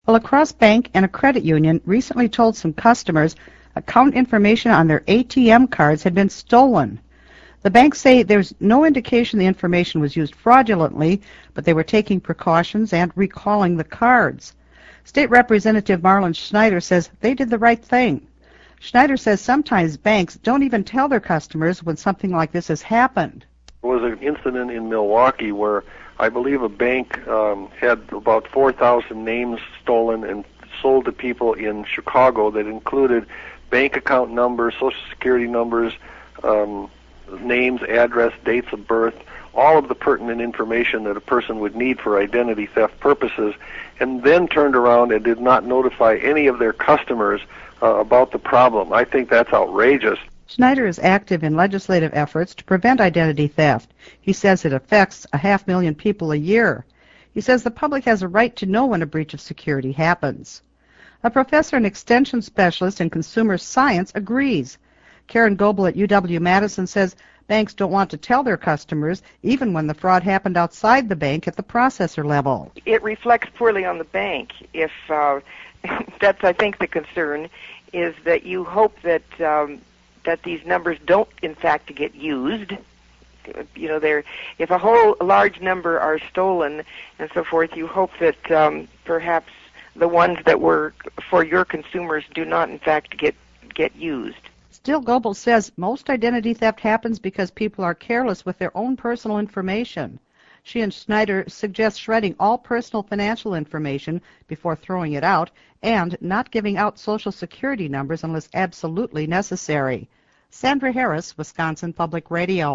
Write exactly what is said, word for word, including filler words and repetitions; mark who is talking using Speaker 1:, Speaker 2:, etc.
Speaker 1: A La Crosse bank and a credit union recently told some customers account information on their A T M cards had been stolen. The banks say there's no indication the information was used fraudulently, but they were taking precautions and recalling the cards. State Representative Marlon Schneider says they did the right thing. Schneider says sometimes banks don't even tell their customers when something like this has happened.
Speaker 2: There was an incident in Milwaukee where I believe a bank um, had about four thousand names stolen and sold to people in Chicago that included bank account numbers, social security numbers, um, names, address, dates of birth, all of the pertinent information that a person would need for identity theft purposes, and then turned around and did not notify any of their customers uh, about the problem. I think that's outrageous.
Speaker 1: Schneider is active in legislative efforts to prevent identity theft. He says it affects a half million people a year. He says the public has a right to know when a breach of security happens. A professor and extension specialist in consumer science agrees. Karen Goebel at U W-Madison says banks don't want to tell their customers, even when the fraud happened outside the bank at the processor level.
Speaker 3: It reflects poorly on the bank. If uh, that's, I think, the concern, is that you hope that um, that these numbers don't, in fact, get used. You know, they're, if a whole large number are stolen and so forth, you hope that um, perhaps the ones that were for your consumers do not, in fact, get get used.
Speaker 1: Still, Goebel says most identity theft happens because people are careless with their own personal information. She and Schneider suggest shredding all personal financial information before throwing it out and not giving out Social Security numbers unless absolutely necessary. Sandra Harris, Wisconsin Public Radio.